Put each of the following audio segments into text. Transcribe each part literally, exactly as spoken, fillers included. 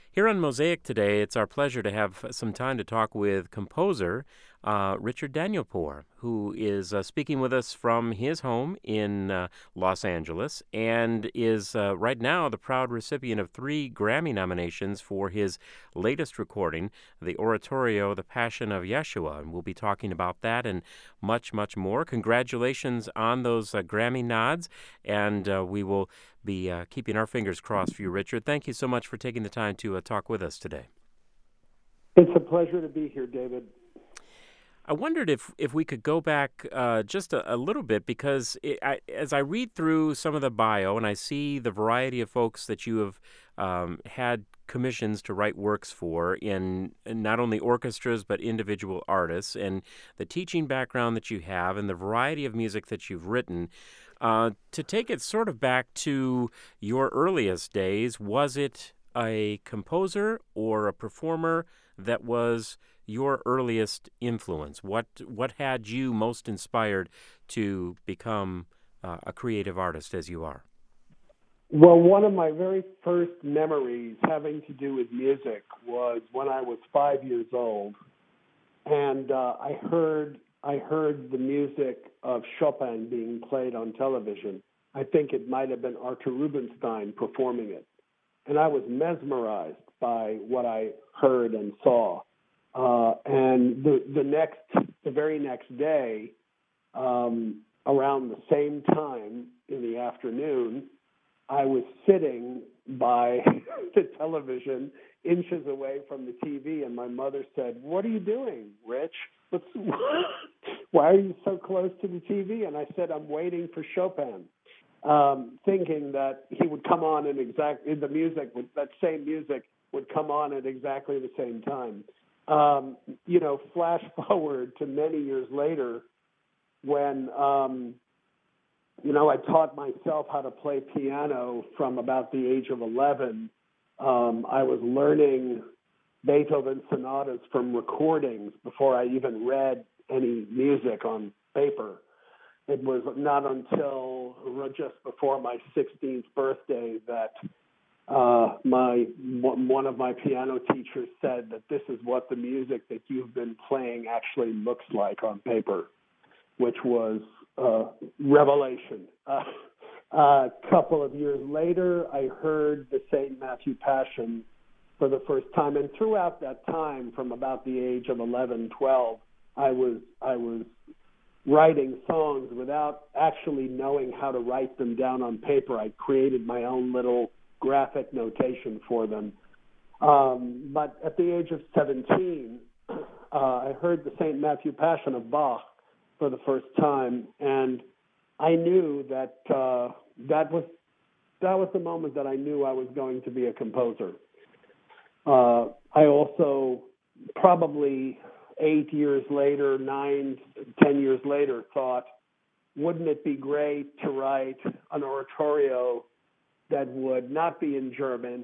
Here on Mosaic today, it's our pleasure to have some time to talk with composer uh, Richard Danielpour, who is uh, speaking with us from his home in uh, Los Angeles and is uh, right now the proud recipient of three Grammy nominations for his latest recording, the oratorio, The Passion of Yeshua. And we'll be talking about that and much, much more. Congratulations on those uh, Grammy nods, and uh, we will be uh, keeping our fingers crossed for you, Richard. Thank you so much for taking the time to uh, talk with us today. It's a pleasure to be here, David. I wondered if, if we could go back uh, just a, a little bit, because it, I, as I read through some of the bio and I see the variety of folks that you have um, had commissions to write works for in, in not only orchestras but individual artists, and the teaching background that you have and the variety of music that you've written, uh, to take it sort of back to your earliest days, was it a composer or a performer that was your earliest influence? What what had you most inspired to become uh, a creative artist as you are? Well, one of my very first memories having to do with music was when I was five years old, and uh, I heard I heard the music of Chopin being played on television. I think it might have been Arthur Rubinstein performing it, and I was mesmerized by what I heard and saw. Uh, and the, the next, the very next day, um, around the same time in the afternoon, I was sitting by the television, inches away from the T V, and my mother said, "What are you doing, Rich? What's, why are you so close to the T V?" And I said, "I'm waiting for Chopin," um, thinking that he would come on in exact, the music, would, that same music would come on at exactly the same time. Um, you know, flash forward to many years later when, um, you know, I taught myself how to play piano from about the age of eleven. Um, I was learning Beethoven sonatas from recordings before I even read any music on paper. It was not until just before my sixteenth birthday that Uh, my one of my piano teachers said that this is what the music that you've been playing actually looks like on paper, which was uh, revelation. Uh, a couple of years later, I heard the Saint Matthew Passion for the first time, and throughout that time, from about the age of eleven, twelve, I was I was writing songs without actually knowing how to write them down on paper. I created my own little graphic notation for them. Um, but at the age of seventeen, uh, I heard the Saint Matthew Passion of Bach for the first time, and I knew that uh, that was that was the moment that I knew I was going to be a composer. Uh, I also, probably eight years later, nine, ten years later, thought, wouldn't it be great to write an oratorio that would not be in German?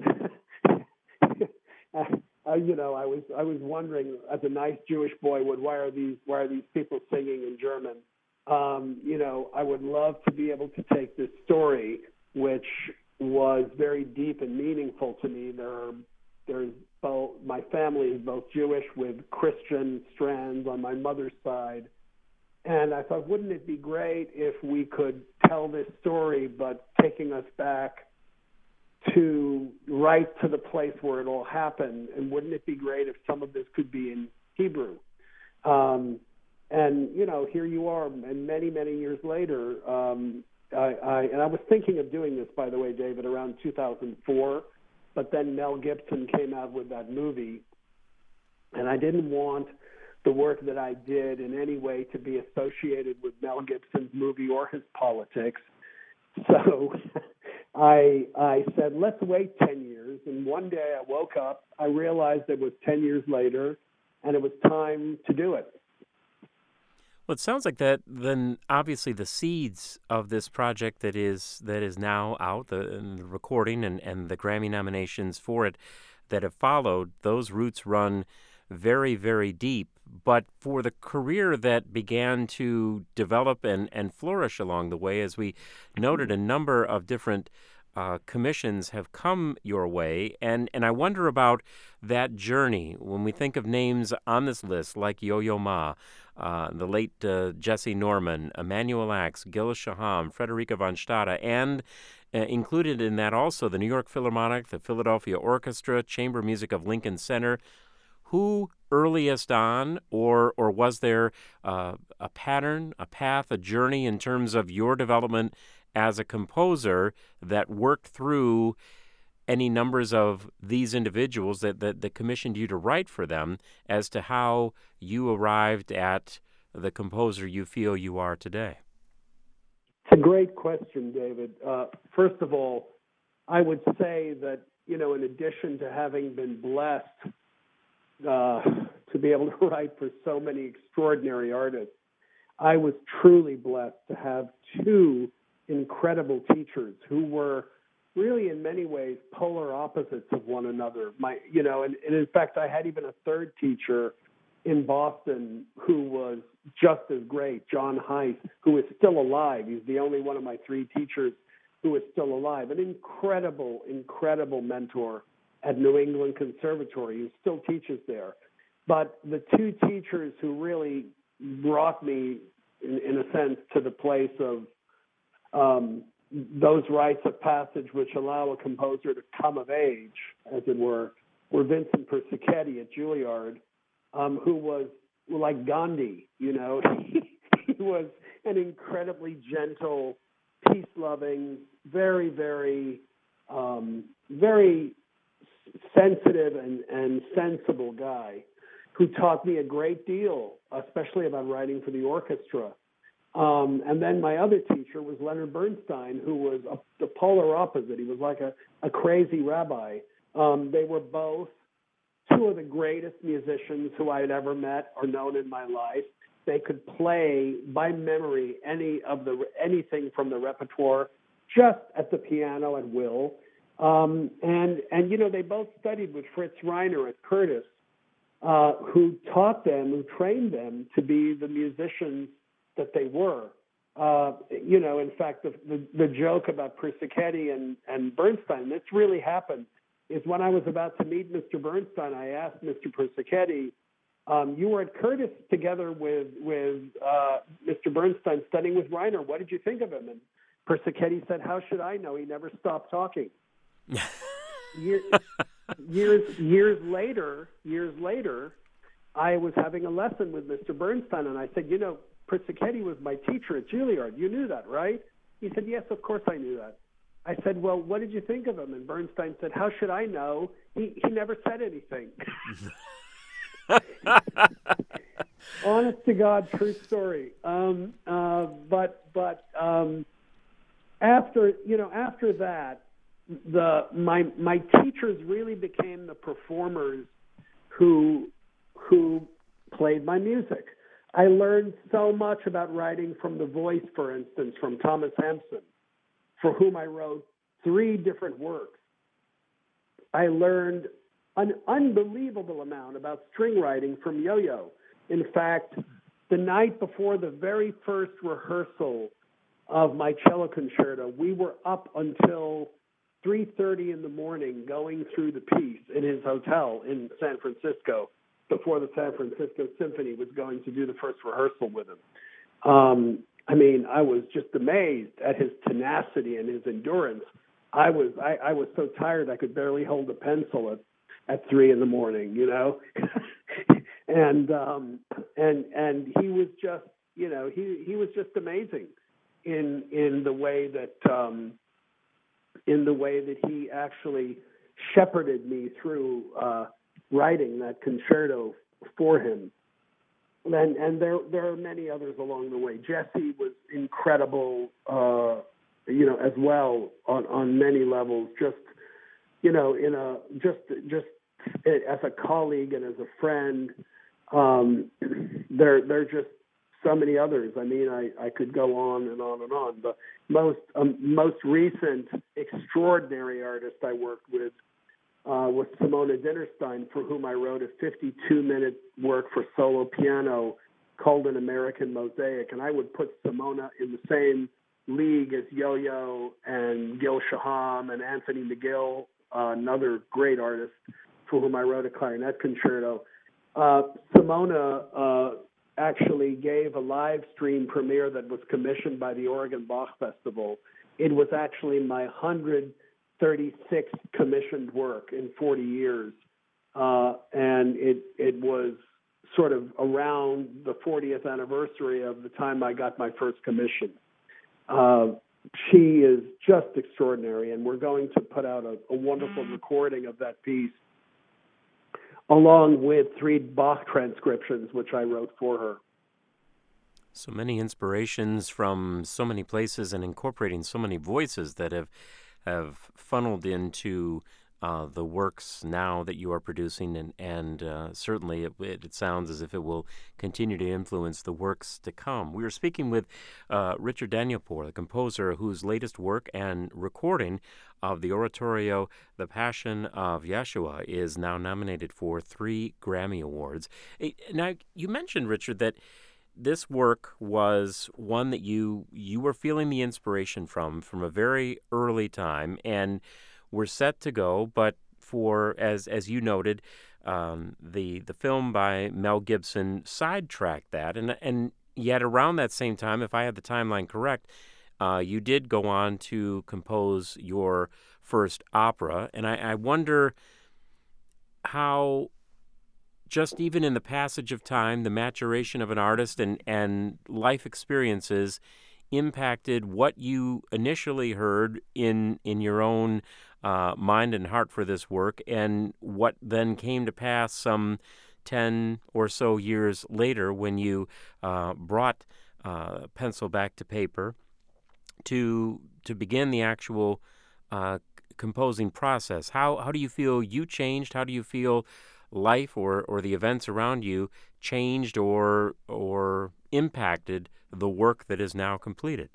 uh, you know, I was I was wondering, as a nice Jewish boy, would why are these why are these people singing in German? Um, you know, I would love to be able to take this story, which was very deep and meaningful to me. There are there's both my family is both Jewish with Christian strands on my mother's side. And I thought, wouldn't it be great if we could tell this story, but taking us back to right to the place where it all happened? And wouldn't it be great if some of this could be in Hebrew? Um, and, you know, here you are, and many, many years later, um, I, I, and I was thinking of doing this, by the way, David, around two thousand four, but then Mel Gibson came out with that movie, and I didn't want the work that I did in any way to be associated with Mel Gibson's movie or his politics. So I I said, let's wait ten years. And one day I woke up, I realized it was ten years later, and it was time to do it. Well, it sounds like that. Then obviously the seeds of this project that is that is now out, the, the recording and, and the Grammy nominations for it that have followed, those roots run very, very deep. But for the career that began to develop and, and flourish along the way, as we noted a number of different uh, commissions have come your way, and, and I wonder about that journey when we think of names on this list like Yo-Yo Ma, uh, the late uh, Jesse Norman, Emanuel Ax, Gilles Shaham, Frederica von Stade, and uh, included in that also the New York Philharmonic, the Philadelphia Orchestra, Chamber Music of Lincoln Center. Who earliest on, or or was there uh, a pattern, a path, a journey in terms of your development as a composer that worked through any numbers of these individuals that, that, that commissioned you to write for them as to how you arrived at the composer you feel you are today? It's a great question, David. Uh, first of all, I would say that, you know, in addition to having been blessed Uh, to be able to write for so many extraordinary artists, I was truly blessed to have two incredible teachers who were really in many ways polar opposites of one another. My, you know, and, and in fact, I had even a third teacher in Boston who was just as great, John Heiss, who is still alive. He's the only one of my three teachers who is still alive. An incredible, incredible mentor at New England Conservatory, who still teaches there. But the two teachers who really brought me, in, in a sense, to the place of um, those rites of passage which allow a composer to come of age, as it were, were Vincent Persichetti at Juilliard, um, who was like Gandhi, you know. He was an incredibly gentle, peace-loving, very, very, um, very sensitive and, and sensible guy who taught me a great deal, especially about writing for the orchestra. Um, and then my other teacher was Leonard Bernstein, who was a, the polar opposite. He was like a, a crazy rabbi. Um, they were both two of the greatest musicians who I had ever met or known in my life. They could play by memory any of the anything from the repertoire just at the piano at will. Um, and, and, you know, they both studied with Fritz Reiner at Curtis, uh, who taught them, who trained them to be the musicians that they were. Uh, you know, in fact, the, the, the joke about Persichetti and, and Bernstein, this really happened, is when I was about to meet Mister Bernstein, I asked Mister Persichetti, um, you were at Curtis together with, with uh, Mister Bernstein studying with Reiner. What did you think of him? And Persichetti said, how should I know? He never stopped talking. Year, years years later, years later, I was having a lesson with Mister Bernstein, and I said, you know, Persichetti was my teacher at Juilliard. You knew that, right? He said, yes, of course I knew that. I said, well, what did you think of him? And Bernstein said, how should I know? He he never said anything. Honest to God, true story. Um, uh, but but um, after you know after that. The my my teachers really became the performers who who played my music. I learned so much about writing from The Voice, for instance, from Thomas Hampson, for whom I wrote three different works. I learned an unbelievable amount about string writing from Yo-Yo. In fact, the night before the very first rehearsal of my cello concerto, we were up until three thirty in the morning going through the piece in his hotel in San Francisco before the San Francisco Symphony was going to do the first rehearsal with him. Um, I mean, I was just amazed at his tenacity and his endurance. I was I, I was so tired I could barely hold a pencil at, at three in the morning, you know. and um, and and he was just, you know, he, he was just amazing in in the way that um, in the way that he actually shepherded me through uh, writing that concerto for him. And, and there there are many others along the way. Jesse was incredible, uh, you know, as well on, on many levels. Just, you know, in a just just as a colleague and as a friend. Um, there there are just so many others. I mean, I, I could go on and on and on. The most um, most recent extraordinary artist I worked with uh, was Simona Dinnerstein, for whom I wrote a fifty-two minute work for solo piano called An American Mosaic. And I would put Simona in the same league as Yo-Yo and Gil Shaham and Anthony McGill, uh, another great artist for whom I wrote a clarinet concerto. Uh, Simona uh, actually gave a live stream premiere that was commissioned by the Oregon Bach Festival. It was actually my one hundred thirty-sixth commissioned work in forty years. Uh, and it it was sort of around the fortieth anniversary of the time I got my first commission. Uh, she is just extraordinary, and we're going to put out a, a wonderful recording of that piece, along with three Bach transcriptions, which I wrote for her. So many inspirations from so many places and incorporating so many voices that have have funneled into uh, the works now that you are producing, and, and uh, certainly it, it sounds as if it will continue to influence the works to come. We were speaking with uh, Richard Danielpour, the composer whose latest work and recording of the oratorio The Passion of Yeshua is now nominated for three Grammy Awards. Now, you mentioned, Richard, that this work was one that you you were feeling the inspiration from from a very early time and were set to go, but for, as as you noted, um, the the film by Mel Gibson sidetracked that, and and yet around that same time, if I had the timeline correct, uh, you did go on to compose your first opera, and I, I wonder how, just even in the passage of time, the maturation of an artist and, and life experiences impacted what you initially heard in in your own uh, mind and heart for this work, and what then came to pass some ten or so years later when you uh, brought uh, pencil back to paper to to begin the actual uh, composing process. How how do you feel you changed? How do you feel life or, or the events around you changed or or impacted the work that is now completed?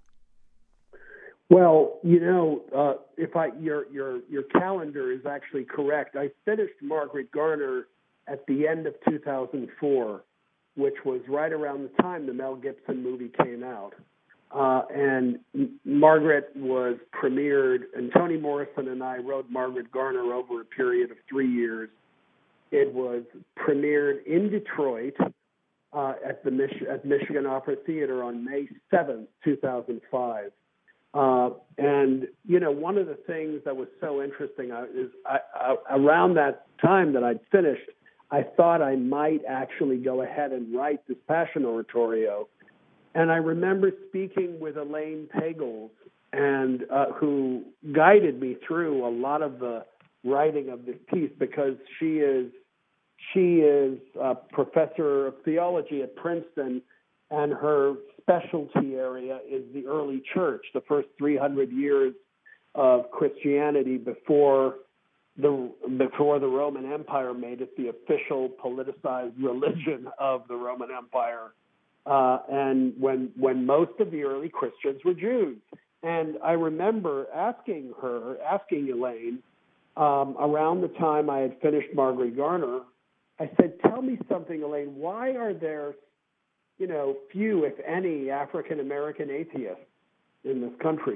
Well, you know, uh, if I your your your calendar is actually correct. I finished Margaret Garner at the end of two thousand four, which was right around the time the Mel Gibson movie came out. Uh, and M- Margaret was premiered, and Toni Morrison and I wrote Margaret Garner over a period of three years. It was premiered in Detroit uh, at the Mich- at Michigan Opera Theater on May seventh, two thousand five. Uh, and, you know, one of the things that was so interesting uh, is I, I, around that time that I'd finished, I thought I might actually go ahead and write this Passion Oratorio. And I remember speaking with Elaine Pagels, and uh, who guided me through a lot of the writing of this piece, because she is she is a professor of theology at Princeton, and her specialty area is the early church, the first three hundred years of Christianity before the before the Roman Empire made it the official politicized religion of the Roman Empire, uh, and when when most of the early Christians were Jews. And I remember asking her, asking Elaine, um, around the time I had finished Margaret Garner, I said, "Tell me something, Elaine. Why are there, you know, few, if any, African-American atheists in this country?"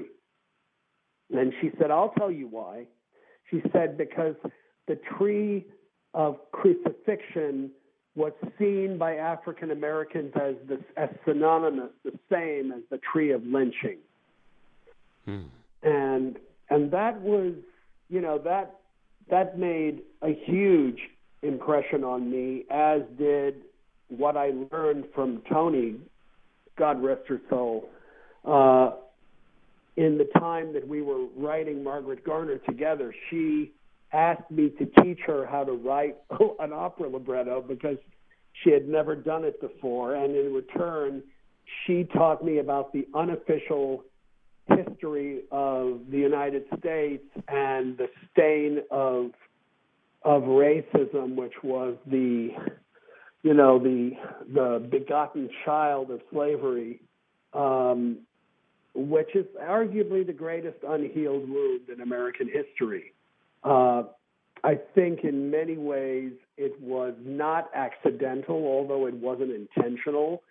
And she said, "I'll tell you why." She said, "Because the tree of crucifixion was seen by African-Americans as, this, as synonymous, the same as the tree of lynching." Hmm. And and that was, you know, that that made a huge impression on me, as did what I learned from Toni, God rest her soul, uh, in the time that we were writing Margaret Garner together. She asked me to teach her how to write an opera libretto because she had never done it before. And in return, she taught me about the unofficial history of the United States and the stain of of racism, which was the you know, the the begotten child of slavery, um, which is arguably the greatest unhealed wound in American history. Uh, I think in many ways it was not accidental, although it wasn't intentional.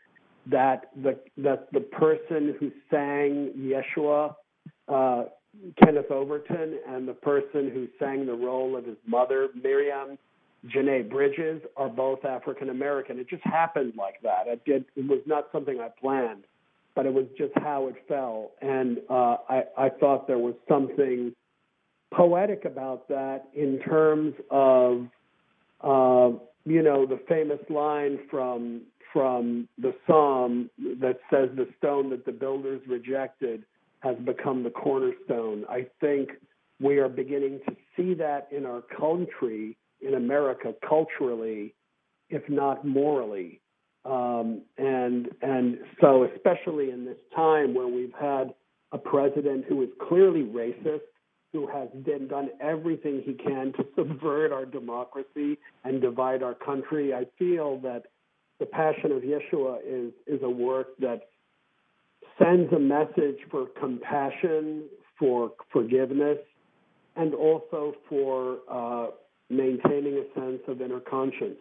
that the that the person who sang Yeshua, uh, Kenneth Overton, and the person who sang the role of his mother, Miriam Janae Bridges, are both African American. It just happened like that. It, did, it was not something I planned, but it was just how it fell. And uh, I, I thought there was something poetic about that in terms of, uh, you know, the famous line from from the Psalm that says, "The stone that the builders rejected has become the cornerstone." I think we are beginning to see that in our country, in America, culturally, if not morally. Um, and and so especially in this time where we've had a president who is clearly racist, who has been, done everything he can to subvert our democracy and divide our country, I feel that The Passion of Yeshua is, is a work that sends a message for compassion, for forgiveness, and also for uh, maintaining a sense of inner conscience.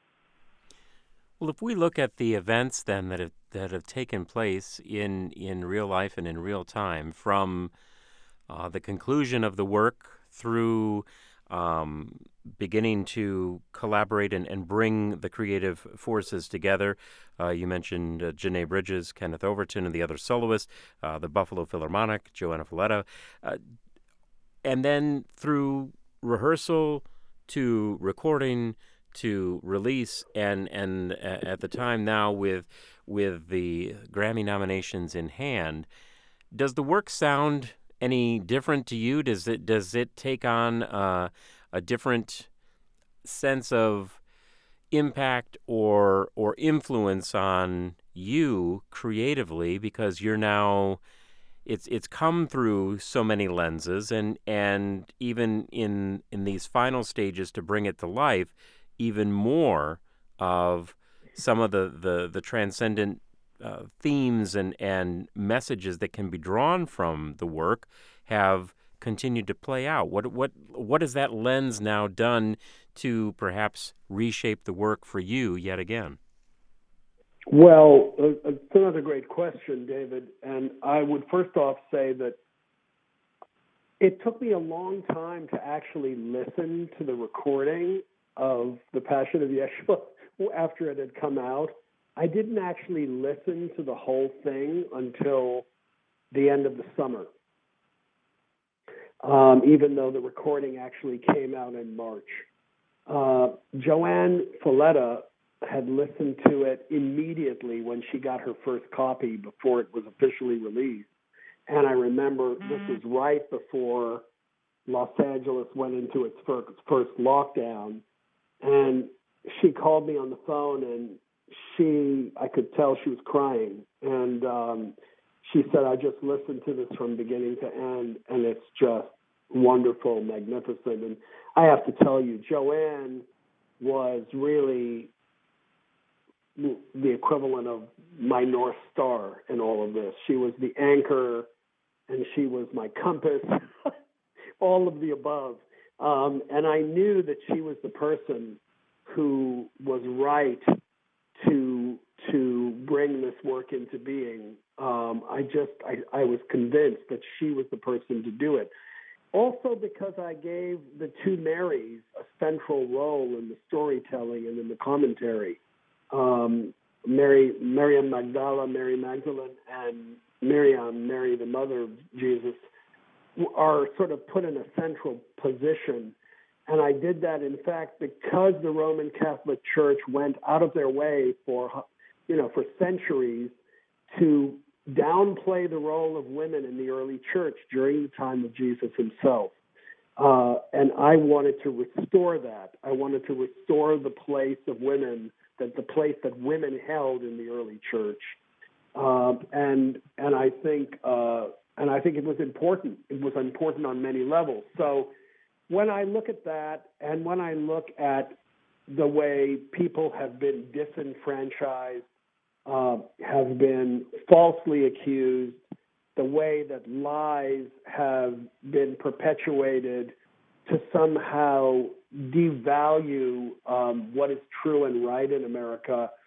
Well, if we look at the events then that have that have taken place in in real life and in real time, from uh, the conclusion of the work through um, beginning to collaborate and, and bring the creative forces together. Uh, you mentioned uh, Janae Bridges, Kenneth Overton, and the other soloists, uh, the Buffalo Philharmonic, Joanna Falletta, uh, and then through rehearsal to recording to release, and and at the time now with with the Grammy nominations in hand, does the work sound any different to you? Does it does it take on uh, a different sense of impact or or influence on you creatively, because you're now it's it's come through so many lenses, and and even in in these final stages to bring it to life, even more of some of the the, the transcendent uh, themes and, and messages that can be drawn from the work have continued to play out. What what what has that lens now done to perhaps reshape the work for you yet again? Well, uh, it's another great question, David. And I would first off say that it took me a long time to actually listen to the recording of The Passion of Yeshua after it had come out. I didn't actually listen to the whole thing until the end of the summer, um, even though the recording actually came out in March. Uh, Joanne Falletta had listened to it immediately when she got her first copy before it was officially released. And I remember this was right before Los Angeles went into its first, first lockdown. And she called me on the phone, and she, I could tell she was crying. And um, she said, "I just listened to this from beginning to end, and it's just wonderful, magnificent." And I have to tell you, Joanne was really the equivalent of my North Star in all of this. She was the anchor, and she was my compass, all of the above. Um, and I knew that she was the person who was right to to bring this work into being. Um, I just, I, I was convinced that she was the person to do it. Also because I gave the two Marys a central role in the storytelling and in the commentary. Um, Mary, Miriam Magdala, Mary Magdalene, and Miriam, Mary, the mother of Jesus, are sort of put in a central position. And I did that, in fact, because the Roman Catholic Church went out of their way for, you know, for centuries to downplay the role of women in the early church during the time of Jesus himself. Uh, and I wanted to restore that. I wanted to restore the place of women, that the place that women held in the early church. Uh, and and I think uh, and I think it was important. It was important on many levels. So when I look at that, and when I look at the way people have been disenfranchised, uh, have been falsely accused, the way that lies have been perpetuated to somehow devalue um, what is true and right in America,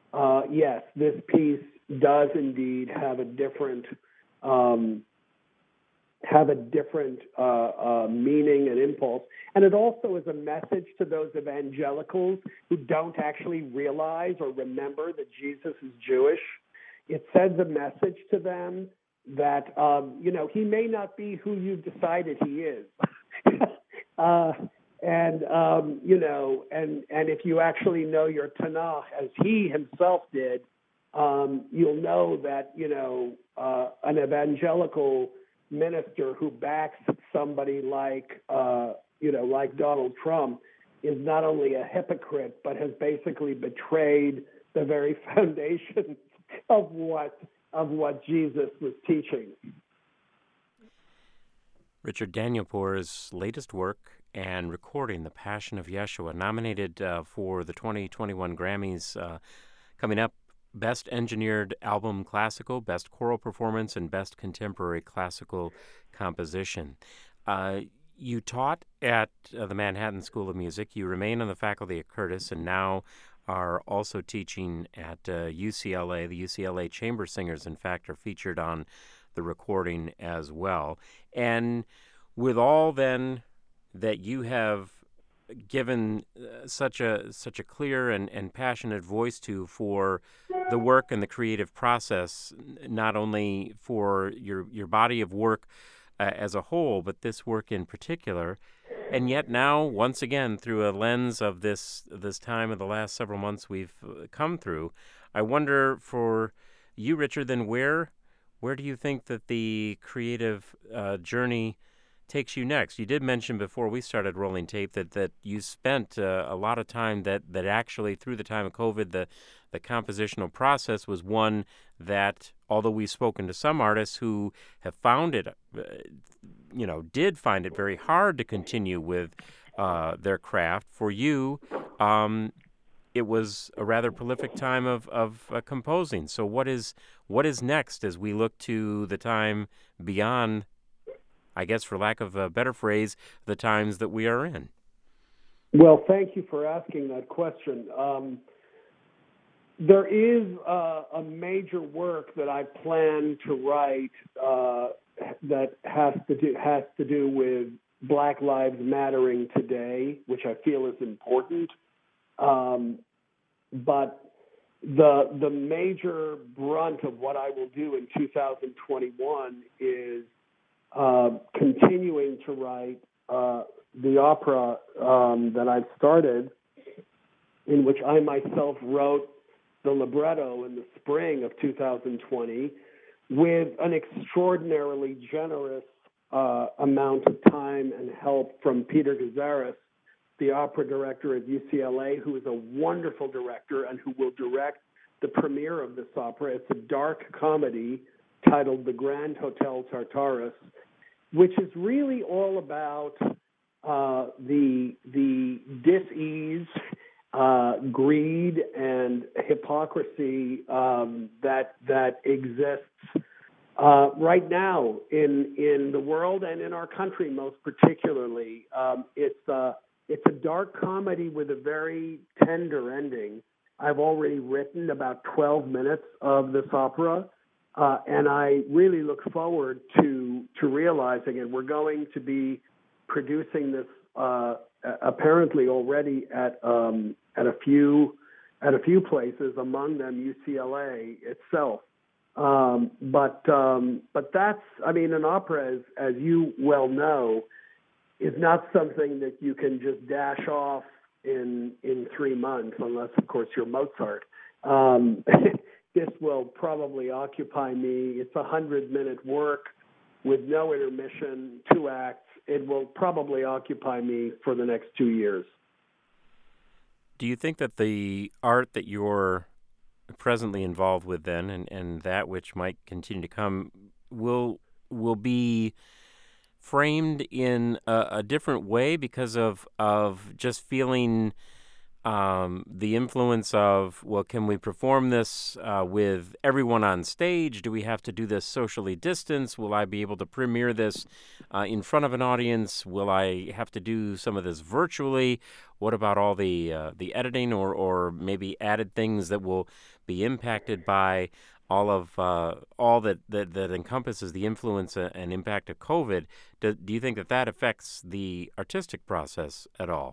uh, yes, this piece does indeed have a different um, have a different uh, uh, meaning and impulse. And it also is a message to those evangelicals who don't actually realize or remember that Jesus is Jewish. It sends a message to them that, um, you know, he may not be who you've decided he is. uh, and, um, you know, and, and if you actually know your Tanakh as he himself did, um, you'll know that, you know, uh, an evangelical minister who backs somebody like, uh, you know, like Donald Trump is not only a hypocrite, but has basically betrayed the very foundation of what of what Jesus was teaching. Richard Danielpour's latest work and recording, The Passion of Yeshua, nominated uh, for the twenty twenty-one Grammys uh, coming up. Best Engineered Album Classical, Best Choral Performance, and Best Contemporary Classical Composition. Uh, you taught at uh, the Manhattan School of Music. You remain on the faculty at Curtis and now are also teaching at uh, U C L A. The U C L A Chamber Singers, in fact, are featured on the recording as well. And with all, then, that you have given uh, such a such a clear and, and passionate voice to for the work and the creative process, not only for your your body of work uh, as a whole, but this work in particular, and yet now, once again, through a lens of this this time of the last several months we've come through, I wonder for you, Richard, then where where do you think that the creative uh, journey takes you next? You did mention before we started rolling tape that, that you spent uh, a lot of time that, that actually through the time of COVID, the, the compositional process was one that, although we've spoken to some artists who have found it, uh, you know, did find it very hard to continue with uh, their craft, for you, um, it was a rather prolific time of, of uh, composing. So what is what is next as we look to the time beyond, I guess, for lack of a better phrase, the times that we are in? Well, thank you for asking that question. Um, there is uh, a major work that I plan to write uh, that has to do has to do with Black Lives Mattering today, which I feel is important. Um, but the the major brunt of what I will do in two thousand twenty-one is Uh, continuing to write uh, the opera um, that I've started, in which I myself wrote the libretto in the spring of two thousand twenty, with an extraordinarily generous uh, amount of time and help from Peter Gazaris, the opera director at U C L A, who is a wonderful director and who will direct the premiere of this opera. It's a dark comedy titled The Grand Hotel Tartarus, which is really all about uh, the the dis-ease, uh, greed, and hypocrisy um, that that exists uh, right now in in the world and in our country, most particularly. Um, it's uh, it's a dark comedy with a very tender ending. I've already written about twelve minutes of this opera. Uh, and I really look forward to to realizing it. We're going to be producing this uh, apparently already at um, at a few at a few places, among them U C L A itself. Um, but um, but that's I mean, an opera, as as you well know, is not something that you can just dash off in in three months, unless of course you're Mozart. Um, This will probably occupy me. It's a hundred-minute work with no intermission, two acts. It will probably occupy me for the next two years. Do you think that the art that you're presently involved with then, and, and that which might continue to come, will will be framed in a, a different way because of of just feeling um, the influence of, well, can we perform this uh, with everyone on stage? Do we have to do this socially distanced? Will I be able to premiere this uh, in front of an audience? Will I have to do some of this virtually? What about all the uh, the editing or, or maybe added things that will be impacted by all of uh, all that, that that encompasses the influence and impact of COVID? Do, do you think that that affects the artistic process at all?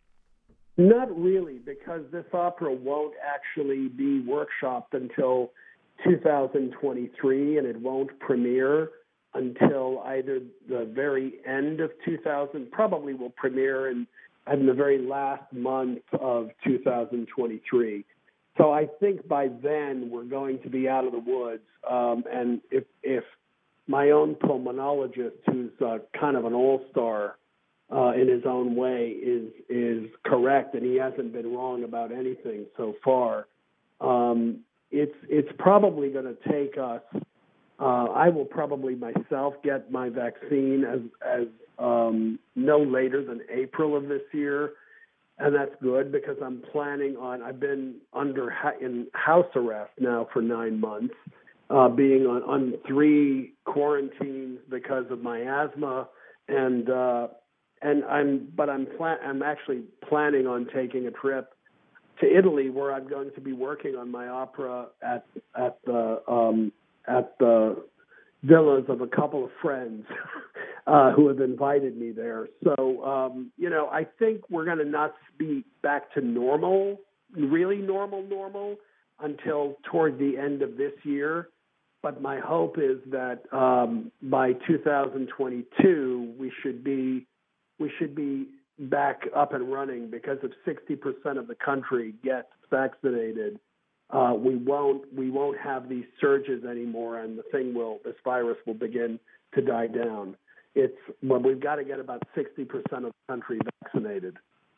Not really, because this opera won't actually be workshopped until two thousand twenty-three, and it won't premiere until either the very end of two thousand, probably will premiere in, in the very last month of two thousand twenty-three. So I think by then we're going to be out of the woods. Um, and if, if my own pulmonologist, who's uh, kind of an all-star uh, in his own way, is is correct, and he hasn't been wrong about anything so far, um, it's it's probably going to take us. Uh, I will probably myself get my vaccine as as um, no later than April of this year. And that's good because I'm planning on, I've been under ha- in house arrest now for nine months, uh, being on, on three quarantines because of my asthma. And, uh, and I'm, but I'm plan- I'm actually planning on taking a trip to Italy where I'm going to be working on my opera at, at the, um, at the villas of a couple of friends uh, who have invited me there. So, um, you know, I think we're going to not be back to normal, really normal, normal, until toward the end of this year. But my hope is that um, by two thousand twenty-two, we should be we should be back up and running, because if sixty percent of the country gets vaccinated, Uh, we won't we won't have these surges anymore, and the thing will this virus will begin to die down. It's well, we've got to get about sixty percent of the country vaccinated.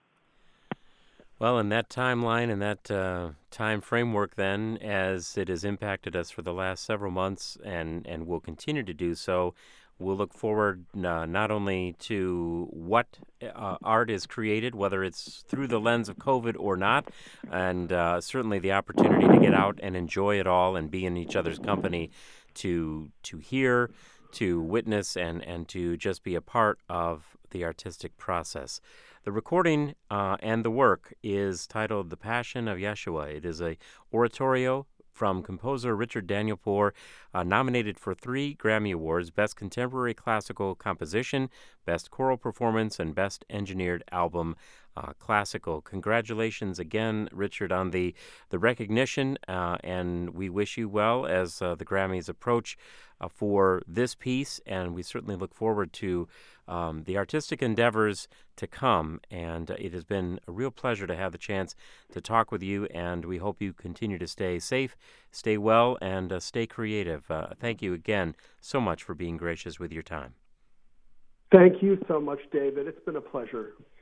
Well, in that timeline and that uh, time framework, then, as it has impacted us for the last several months and, and will continue to do so, we'll look forward uh, not only to what uh, art is created, whether it's through the lens of COVID or not, and uh, certainly the opportunity to get out and enjoy it all and be in each other's company, to to hear, to witness, and, and to just be a part of the artistic process. The recording uh, and the work is titled The Passion of Yeshua. It is a oratorio from composer Richard Danielpour, uh, nominated for three Grammy Awards: Best Contemporary Classical Composition, Best Choral Performance, and Best Engineered Album uh, Classical. Congratulations again, Richard, on the, the recognition, uh, and we wish you well as uh, the Grammys approach uh, for this piece, and we certainly look forward to um, the artistic endeavors to come, and uh, it has been a real pleasure to have the chance to talk with you, and we hope you continue to stay safe, stay well, and uh, stay creative. Uh, thank you again so much for being gracious with your time. Thank you so much, David. It's been a pleasure.